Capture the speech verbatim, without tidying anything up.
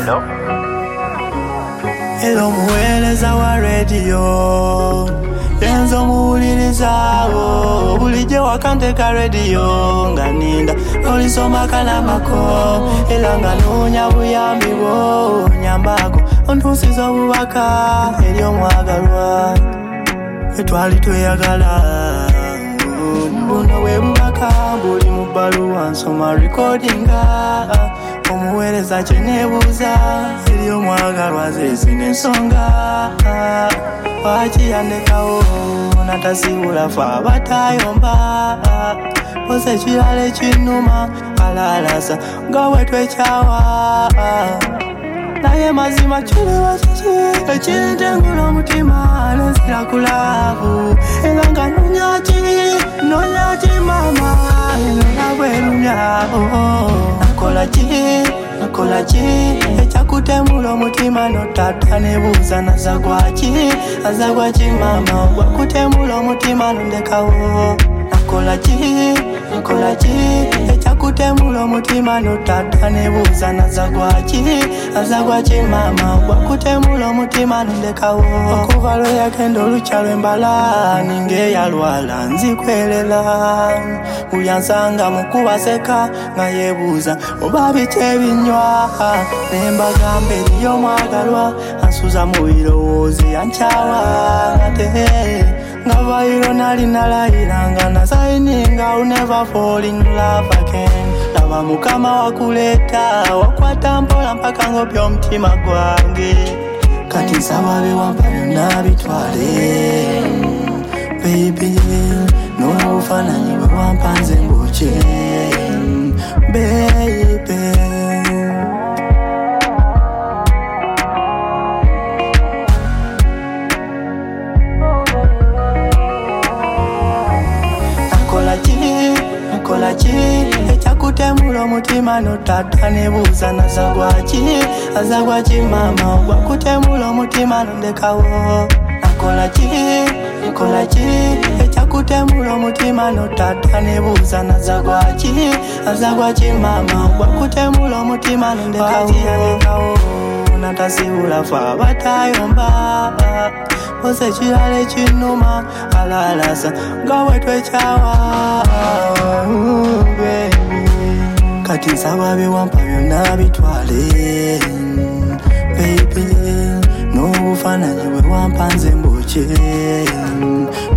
Hello? Hello muweereza wa radio Yenzo muwulirizawo bulijjo wakanteka radio nga ninda olisoma kalamako era nga noonya buyambi bwo nyambako ontuusiza obubaka eri omwagalwa etwali tweyagala buno bwe bubaka buli mu bbaluwa nsoma recordinga omuweereza kye neebuuza eri omwagalwa zezina ensonga lwaki yandekawo natasiibula fe abatayomba posa ekirala ekinnuma alaalasa nga bwe twekyawa naye mazima kiriwa kiki ekintengula omutima nenzira kulaavu era nga nonyaki nonyaki mama era bwerumyawo nakola ki nakola ki ekyakutemula omutima notata nebuuza nazagwaki azagwaki mama gwakutemula omutima nondekawo nakola ki nakola ki ekyakutemula omutima notata nebuuza nazagwaki azagwaki mama gwakutemula omutima nondekawo okuva lwe yagenda olukyalo embala ningeyalwala nzikwerera buli ansanga mukubaseka nga yeebuuza oba biki ebinywa nembagamba eriyo omwagalwa ansuza mu birowoozi yankyawa ate nga vairo nali nalayiranga nasayininga I'll never fall in love again laba mukama wakuleeta wakwata mpola mpaka ngopya omutima gwange kati nsaba bewampa byonna bitwale baby n'obufaananyi bwe wampa nze mbukye baby nakola ki ekyakutemula omutima notata nebuuza nazagwaki azagwaki mama gwakutemula omutima nondekawo nakola ki nakola ki ekyakutemula omutima notata nebuuza nazagwaki azagwaki mama gwakutemula omutima nondekawo natasiibula fe abatayomba posa ekirala ekinnuma alaalasa nga bwe twekyawa kati nsaba bewampa byonna bitwale baby n'obufaananyi bwe wampa nze mbukye